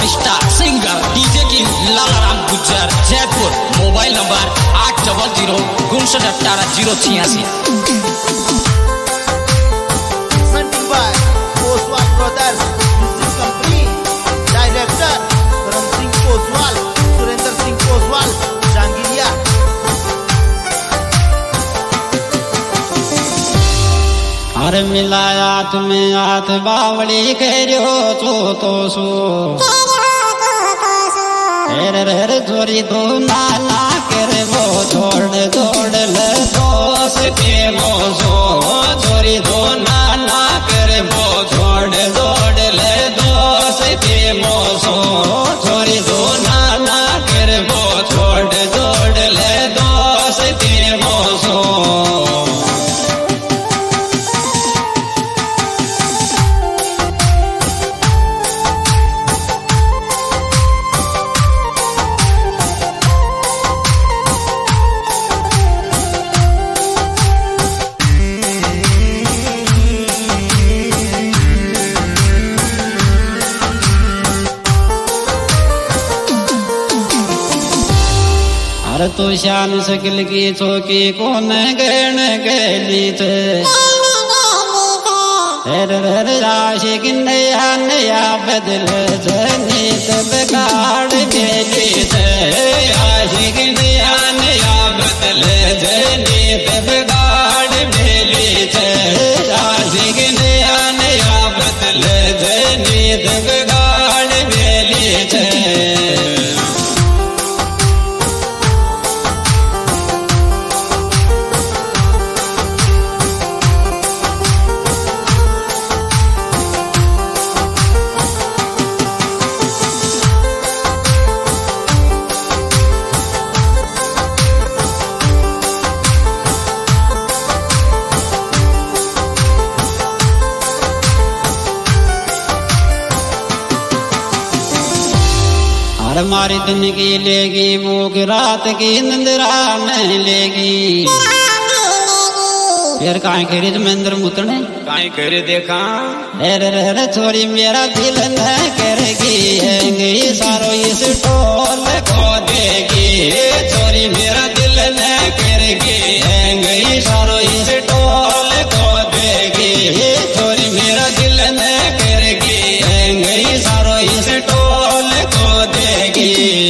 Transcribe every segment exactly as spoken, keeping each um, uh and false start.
Superstar singer DJ king Lalaram Gujjar Jaipur. Mobile number आठ double zero उनसठ अठारह जीरो छियासी। डायरेक्टर करम सिंह कोसवाल, सुरेंद्र सिंह कोसवाल, जांगिरिया। हर मिलाया तुम्हें हाथ बावली करो तो तो सो हेर हेर चोरी तो नाना करे वो छोड़ छोड़ ले दोस के वो सो चोरी तो नाना करे वो छोड़ छोड़ ले दोस के वो सो चोरी तो नाना करे वो छोड़ छोड़ ले दोस के वो सो। अरे तो शान सकल की चौकी कौन गण गली थे हेर हेर आशिक नया नया बदल जनीत बिगाड़ गली थे आशिक नया नया बदल जनीत बिगाड़ गली थे आशिक नया नया बदल जनीत बिगाड़ गली थे। हमारी दिन की लेगी भूख रात की निंद्रा नहीं लेगी फिर काहे करे महेंद्र मुतने काहे करे देखा अरे रे छोरी मेरा दिल न करेगी सारो इस टोल को देगी छोरी मेरा दिल न करेगी सारो इस टोल को देगी छोरी मेरा दिल न करेगी सारो इस टोल को देगी।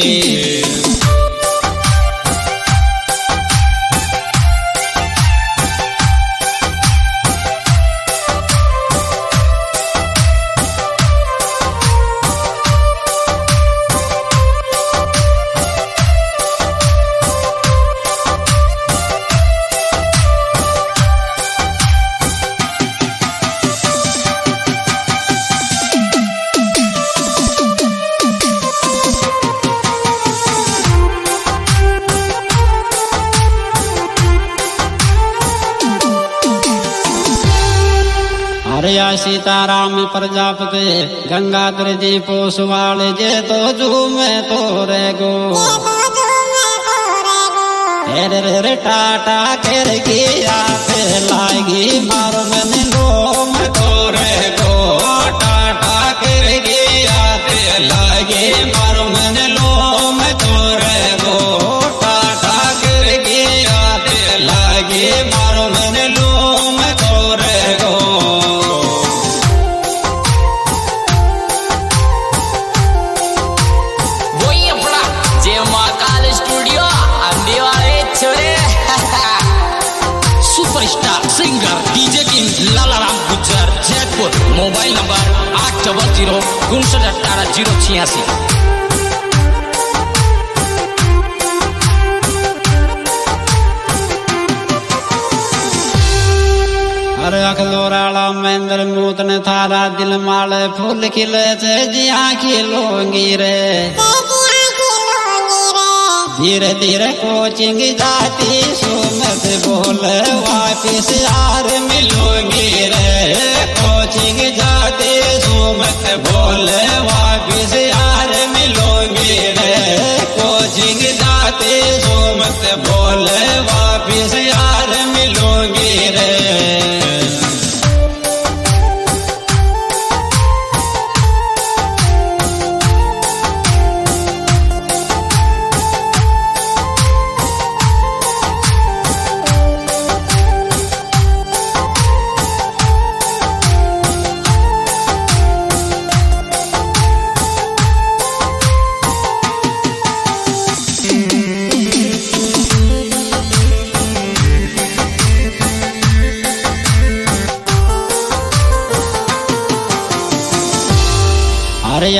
हरिया सीताराम प्रजापति गंगाधर जी पोसवाल जे तो झूमे तो रे गो हेर रे टाटा कर गया पे लागी मारो मन लोम तो रे गो टाटा कर गया पे लागी मारो मन लोम तो रे गो टाटा कर गया पे लागी मारो मन लोम तो रे गो। Superstar singer DJ king Lalaram Gujjar Jaipur. Mobile number आठ डबल जीरो उनसठ अठारह जीरो छियासी। अरे अखलोराला महेंद्र मूतन थारा दिल माल फूल खिले थे जिया खिलोंगी रे धीरे धीरे कोचिंग जाती सुमत बोल वापिस यार मिलोगी रे कोचिंग जाती सुमत बोल वापिस यार मिलोगी रे कोचिंग जाती सुमत बोल वापिस यार मिलोगी रे।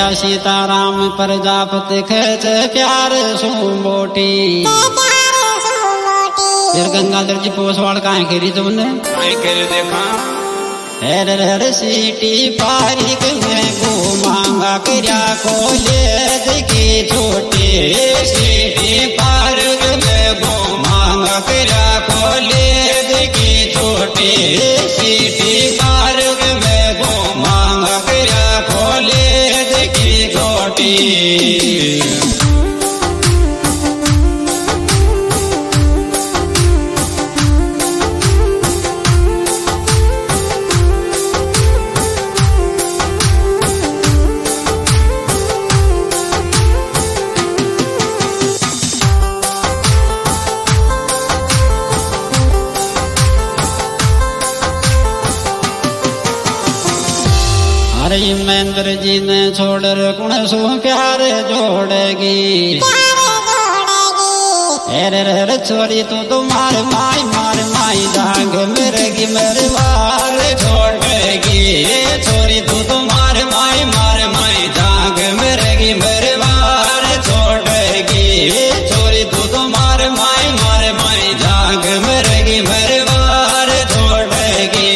या सीताराम प्रजापति खेच प्यार सु मोटी। फिर गंगाधर जी पोसवाड़ काहे खेरी तुमने काहे खेरे देखा। हर हर सीटी पारिक में को मांगा करया को ले देखी छोटी। सीटी पारिक में को मांगा करया को ले देखी छोटी। सीटी पारिक में को मांगा करया को ले देखी छोटी। अरे महेंद्र जी ने छोड़ कुण सो प्यार जोड़ेगी। अरे रे छोरी तू तो मार माई मार माई जाग मेरेगी मेरे वार छोड़ेगी। छोरी तू तो मार माई मार माई जाग मेरेगी मेरे वार छोड़ेगी। छोरी तू तो मार माई मार माई जाग मेरेगी मेरे वार छोड़ेगी।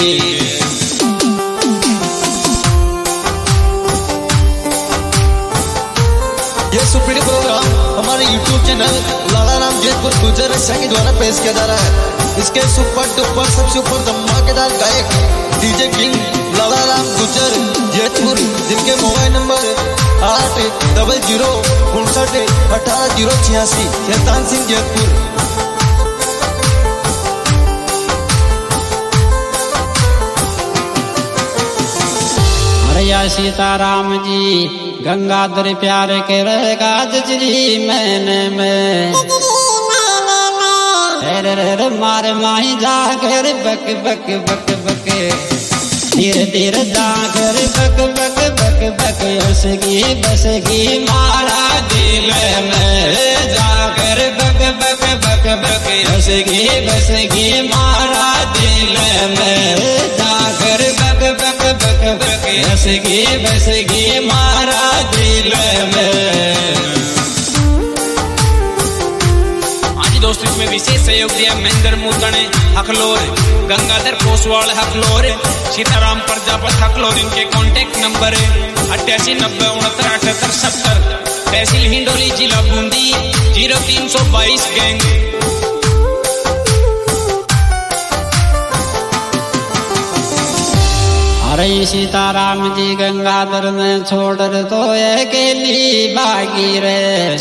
ये सुपीरियर प्रोग्राम हमारे यूट्यूब चैनल लाला राम जैतपुर गुजर के द्वारा पेश किया जा रहा है। इसके सुपर डुपर सबसे ऊपर धमाकेदार गायक डीजे किंग लाला राम गुजर जैतपुर, जिनके मोबाइल नंबर आठ डबल जीरो उनसठ अठारह जीरो छियासी। शैतान सिंह जैतपुर। या सीताराम जी गंगाधर प्यार के रहेगा जजरी मैंने में। रे मार माही जाकर बक बक बक बक धीरे धीरे जाकर बक बक बक बक हंसगी बसगी मारा दिल में। जाकर बक बक बक बक हंसगी बसगी मारा दिल में। जाकर बक बक बक बक हंसगी बसगी मारा दिल में। दोस्तों इसमें विशेष सहयोग दिया महेंद्र मूतणे हकलोर, गंगाधर पोसवाड़ हकलोर, सीताराम प्रजापति हकलोर। इनके कॉन्टेक्ट नंबर है अट्ठासी नब्बे उनहत्तर अठहत्तर सत्तर। तहसील हिंडोली, जिला बूंदी, जीरो तीन सौ बाईस गैंग। अरे सीताराम जी गंगाधर ने छोड़ तो अकेली बागी रे।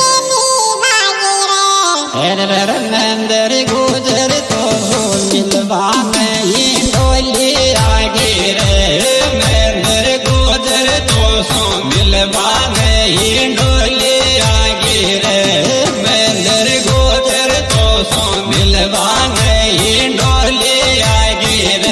नंदर गुजर तो मिलवा में ही डोली आगे रे। नंदर गुजर तो सो मिलवा में ही डोली आगे रे। नंदर गुजर तो सो मिलवा में ही डोली आगे रे।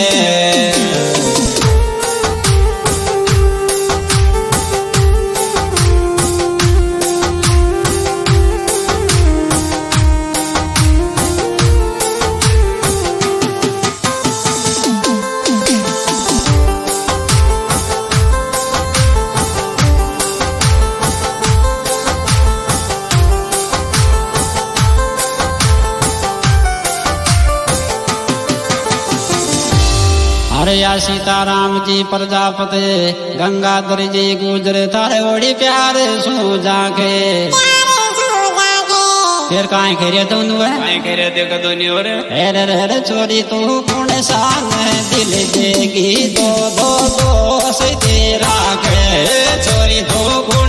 अरे या सीताराम जी प्रजापति गंगाधर जी गुजरे थारे ओड़ी प्यार सू जाके। फिर काहे खेरिया दोनों है काहे खेरे देखा दोनों और। अरे रे छोरी तू कौन सान दिल देगी दो दो दो से तेरा के। छोरी तू